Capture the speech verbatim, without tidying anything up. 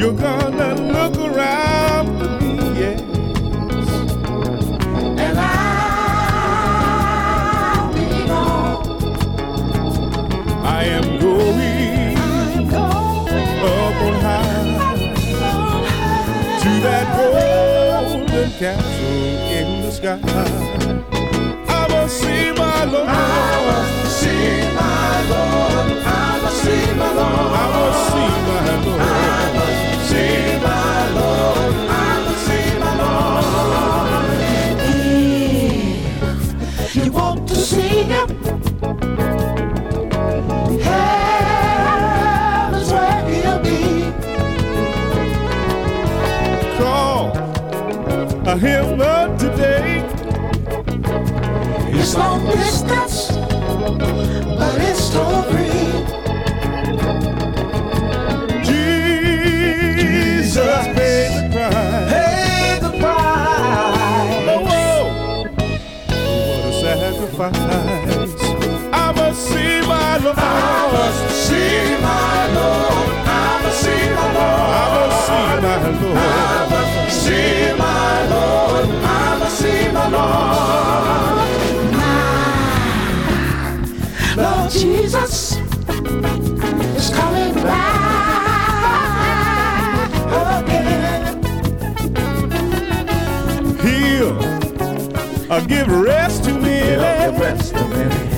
you're gonna look around for me, yes. And I'll be gone. I am going, I'm going up on high, on high to that golden castle in the sky. I will see my Lord. I will see my Lord. I will see my Lord. I will see my Lord. I will see my Lord. I will see my Lord. If you want to see him, heaven's where he'll be. Call a hymn of today. It's long distance, but it's still free. Jesus paid the price. Pay the price. Oh, whoa. What a sacrifice. I must see my Lord. I must see my Lord. I must see my Lord. I must see my Lord. I must see my Lord. I must see my Lord. My Lord Jesus is coming back again. He'll uh, give rest to me. Give rest to me.